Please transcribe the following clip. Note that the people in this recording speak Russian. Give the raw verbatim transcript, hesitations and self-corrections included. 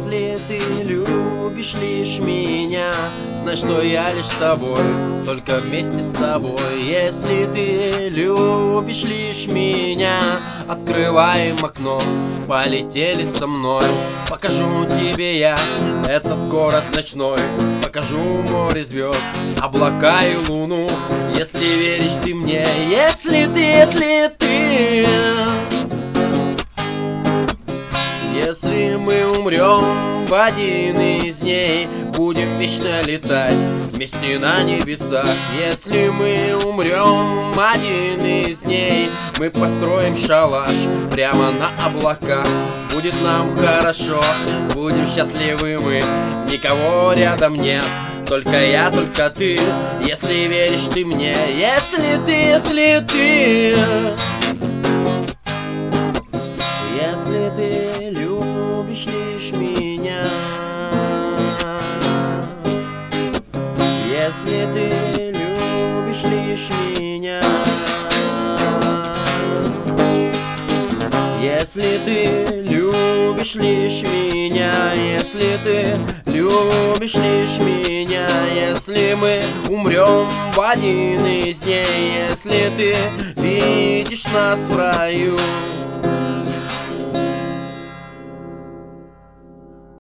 Если ты любишь лишь меня, знай, что я лишь с тобой, только вместе с тобой. Если ты любишь лишь меня, открываем окно, полетели со мной. Покажу тебе я этот город ночной, покажу море звезд, облака и луну. Если веришь ты мне, если ты, если ты, если мы умрем в один из дней, будем вечно летать вместе на небесах. Если мы умрем в один из дней, мы построим шалаш прямо на облаках. Будет нам хорошо, будем счастливы мы, никого рядом нет, только я, только ты. Если веришь ты мне, если ты, если ты, если ты любишь лишь меня, если ты любишь лишь меня, если ты любишь лишь меня, если ты любишь лишь меня, если мы умрем в один из дней, если ты видишь нас в раю,